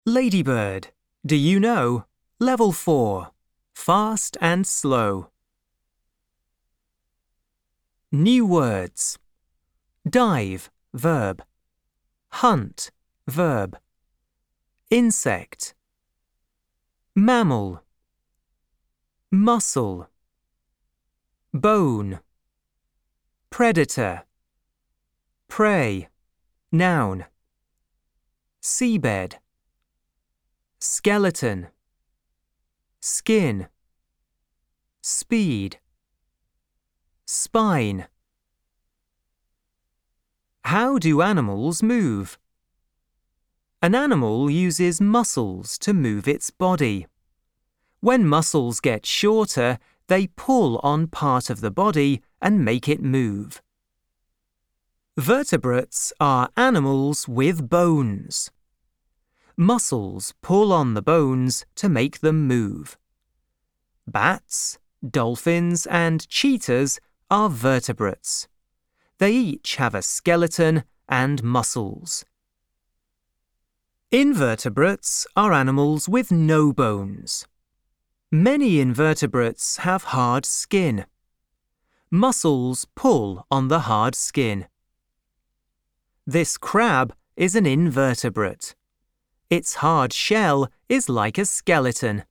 Ladybird. Do you know? Level 4. Fast and slow. New words. Dive, verb. Hunt, verb. Insect. Mammal. Muscle. Bone. Predator. Prey, noun. Seabed. Skeleton. Skin. Speed. Spine. How do animals move? An animal uses muscles to move its body. When muscles get shorter, they pull on part of the body and make it move. Vertebrates are animals with bones. Muscles pull on the bones to make them move. Bats, dolphins, and cheetahs are vertebrates. They each have a skeleton and muscles. Invertebrates are animals with no bones. Many invertebrates have hard skin. Muscles pull on the hard skin. This crab is an invertebrate. Its hard shell is like a skeleton.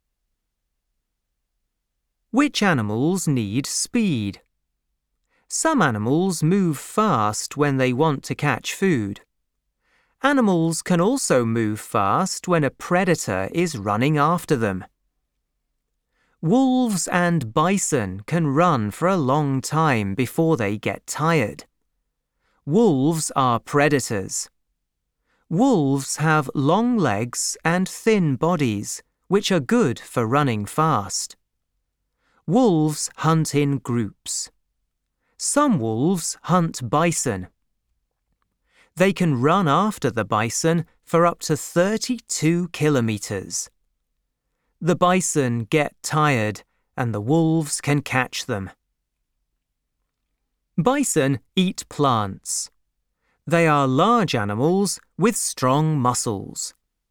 Which animals need speed? Some animals move fast when they want to catch food. Animals can also move fast when a predator is running after them. Wolves and bison can run for a long time before they get tired. Wolves are predators. Wolves have long legs and thin bodies, which are good for running fast. Wolves hunt in groups. Some wolves hunt bison. They can run after the bison for up to 32 kilometers. The bison get tired and the wolves can catch them. Bison eat plants. They are large animals with strong muscles.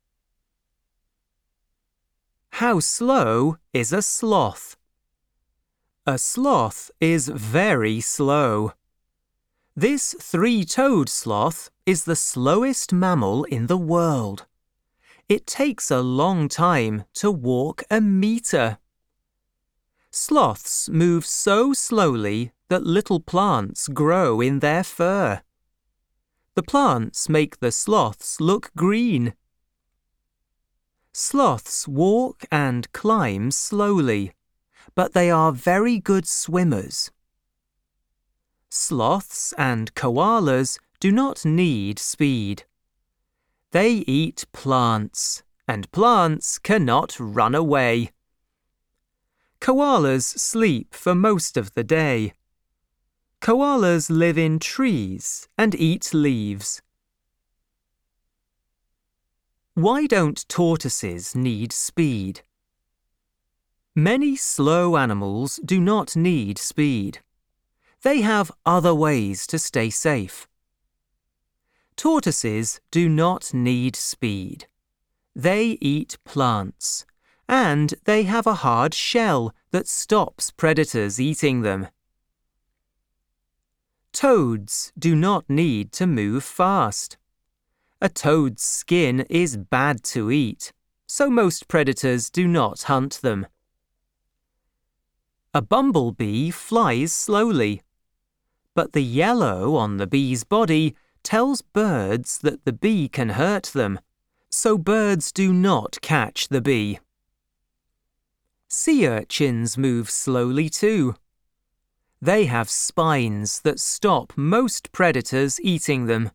How slow is a sloth? A sloth is very slow. This three-toed sloth is the slowest mammal in the world. It takes a long time to walk a meter. Sloths move so slowly that little plants grow in their fur. The plants make the sloths look green. Sloths walk and climb slowly, but they are very good swimmers. Sloths and koalas do not need speed. They eat plants, and plants cannot run away. Koalas sleep for most of the day. Koalas live in trees and eat leaves. Why don't tortoises need speed? Many slow animals do not need speed. They have other ways to stay safe. Tortoises do not need speed. They eat plants, and they have a hard shell that stops predators eating them. Toads do not need to move fast. A toad's skin is bad to eat, so most predators do not hunt them. A bumblebee flies slowly, but the yellow on the bee's body tells birds that the bee can hurt them, so birds do not catch the bee. Sea urchins move slowly too. They have spines that stop most predators eating them.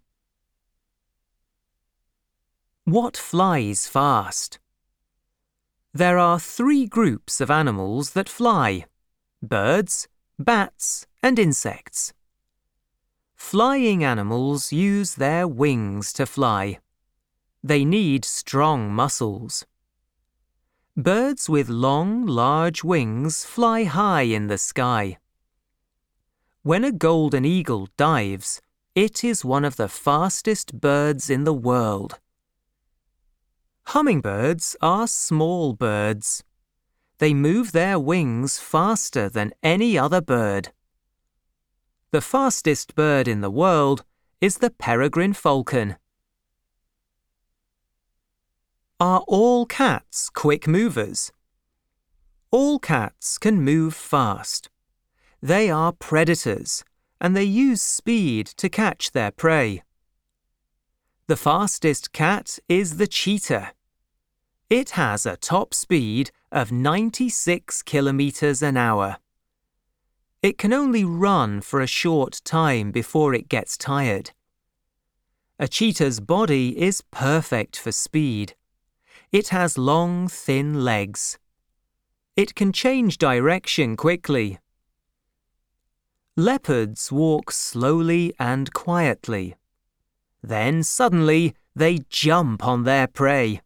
What flies fast? There are 3 groups of animals that fly: birds, bats, and insects. Flying animals use their wings to fly. They need strong muscles. Birds with long, large wings fly high in the sky. When a golden eagle dives, it is one of the fastest birds in the world. Hummingbirds are small birds. They move their wings faster than any other bird. The fastest bird in the world is the peregrine falcon. Are all cats quick movers? All cats can move fast. They are predators, and they use speed to catch their prey. The fastest cat is the cheetah. It has a top speed of 96 kilometers an hour. It can only run for a short time before it gets tired. A cheetah's body is perfect for speed. It has long, thin legs. It can change direction quickly. Leopards walk slowly and quietly. Then suddenly they jump on their prey.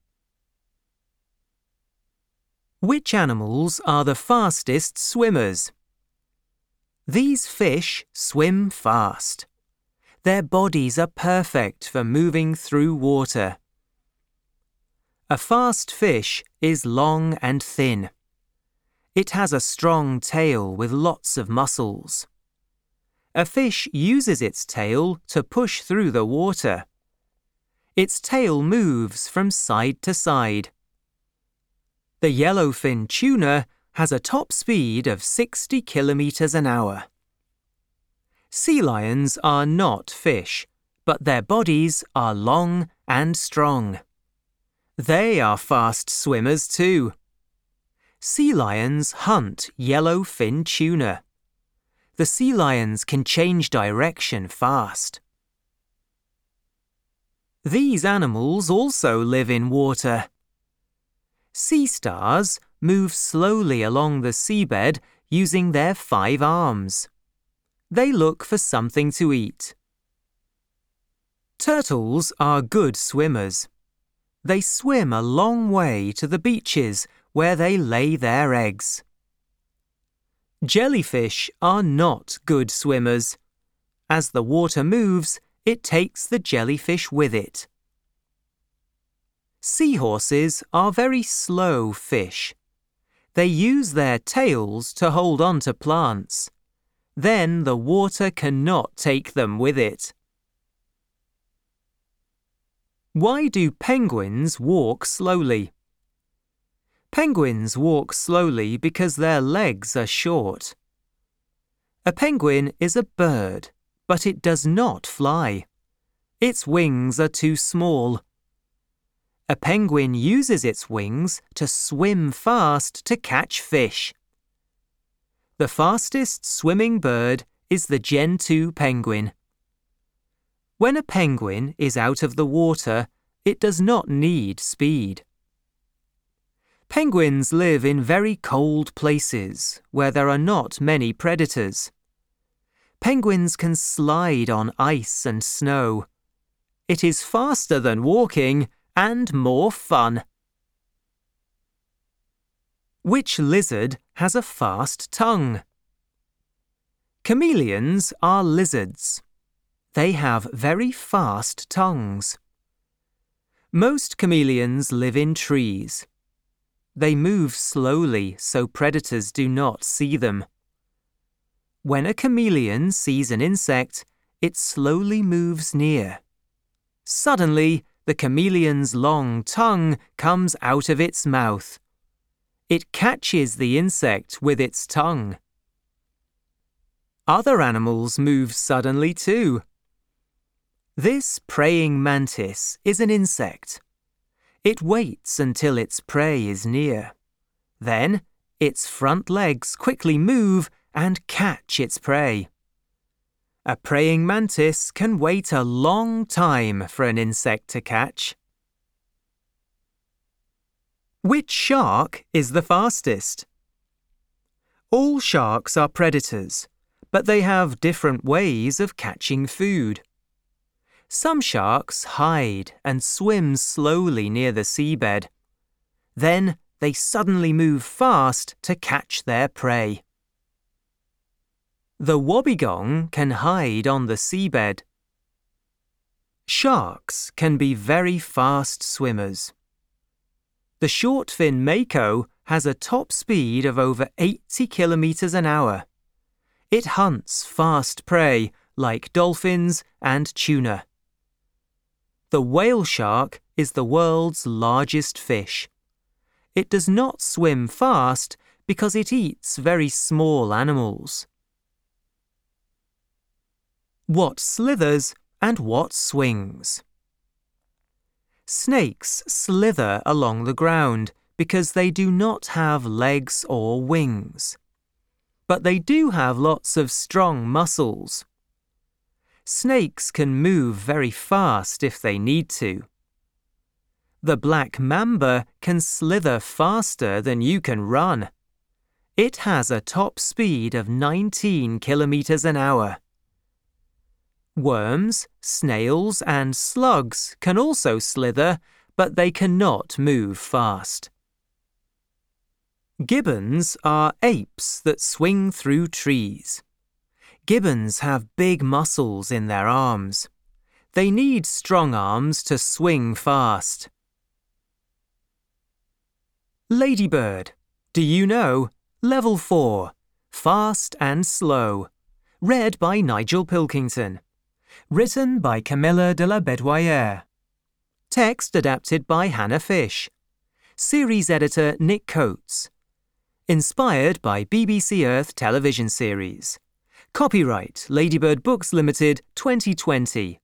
Which animals are the fastest swimmers? These fish swim fast. Their bodies are perfect for moving through water. A fast fish is long and thin. It has a strong tail with lots of muscles. A fish uses its tail to push through the water. Its tail moves from side to side. The yellowfin tuna has a top speed of 60 kilometers an hour. Sea lions are not fish, but their bodies are long and strong. They are fast swimmers too. Sea lions hunt yellowfin tuna. The sea lions can change direction fast. These animals also live in water. Sea stars move slowly along the seabed using their 5 arms. They look for something to eat. Turtles are good swimmers. They swim a long way to the beaches where they lay their eggs. Jellyfish are not good swimmers. As the water moves, it takes the jellyfish with it. Seahorses are very slow fish. They use their tails to hold on to plants. Then the water cannot take them with it. Why do penguins walk slowly? Penguins walk slowly because their legs are short. A penguin is a bird, but it does not fly. Its wings are too small. A penguin uses its wings to swim fast to catch fish. The fastest swimming bird is the Gentoo penguin. When a penguin is out of the water, it does not need speed. Penguins live in very cold places where there are not many predators. Penguins can slide on ice and snow. It is faster than walking and more fun. Which lizard has a fast tongue? Chameleons are lizards. They have very fast tongues. Most chameleons live in trees. They move slowly so predators do not see them. When a chameleon sees an insect, it slowly moves near. Suddenly, the chameleon's long tongue comes out of its mouth. It catches the insect with its tongue. Other animals move suddenly too. This praying mantis is an insect. It waits until its prey is near. Then, its front legs quickly move and catch its prey. A praying mantis can wait a long time for an insect to catch. Which shark is the fastest? All sharks are predators, but they have different ways of catching food. Some sharks hide and swim slowly near the seabed. Then they suddenly move fast to catch their prey. The wobbegong can hide on the seabed. Sharks can be very fast swimmers. The short-fin mako has a top speed of over 80 kilometers an hour. It hunts fast prey like dolphins and tuna. The whale shark is the world's largest fish. It does not swim fast because it eats very small animals. What slithers and what swings? Snakes slither along the ground because they do not have legs or wings. But they do have lots of strong muscles. Snakes can move very fast if they need to. The black mamba can slither faster than you can run. It has a top speed of 19 kilometers an hour. Worms, snails, and slugs can also slither, but they cannot move fast. Gibbons are apes that swing through trees. Gibbons have big muscles in their arms. They need strong arms to swing fast. Ladybird. Do you know? Level 4. Fast and Slow. Read by Nigel Pilkington. Written by Camilla de la Bedouillere. Text adapted by Hannah Fish. Series editor Nick Coates. Inspired by BBC Earth television series. Copyright Ladybird Books Limited 2020.